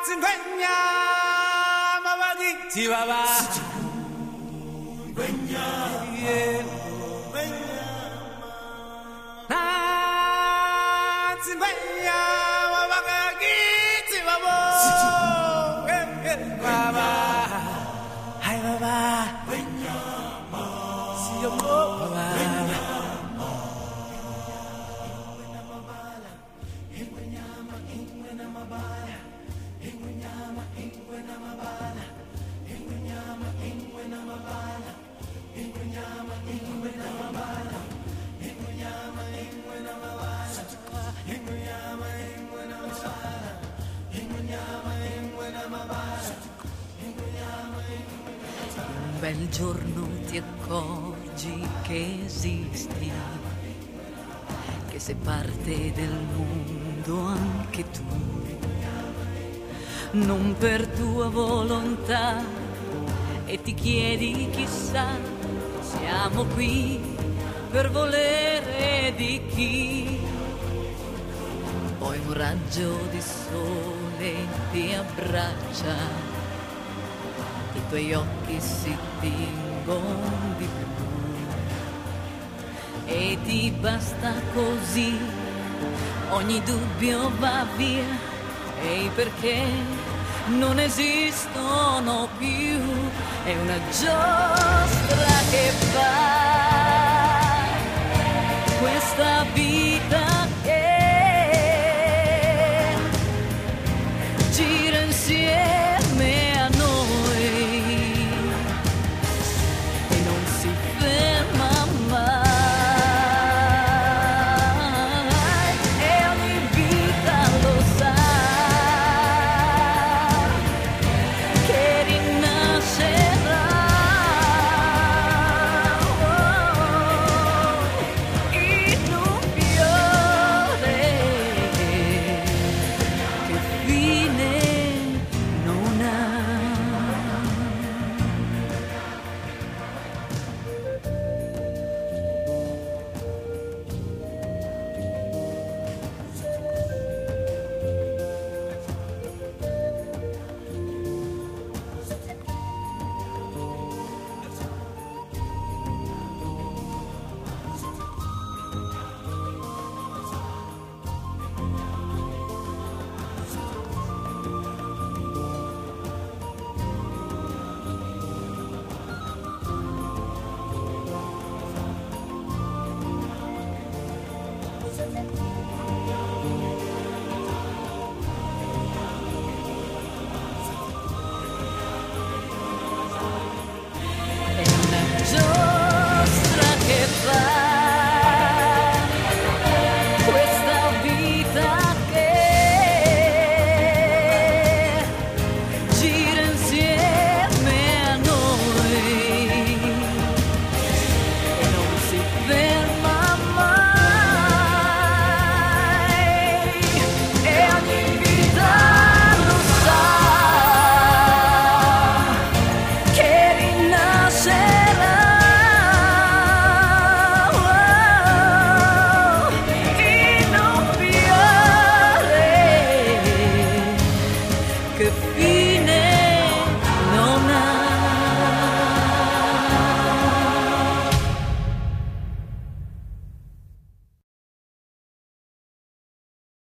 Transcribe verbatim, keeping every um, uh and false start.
Un bel giorno ti accorgi che esisti, che sei parte del mondo anche tu, non per tua volontà, e ti chiedi chissà, siamo qui per volere di chi. Poi un raggio di sole ti abbraccia, i tuoi occhi si tingono di blu e ti basta così, ogni dubbio va via e i perché non esistono più. È una giostra che fa questa vita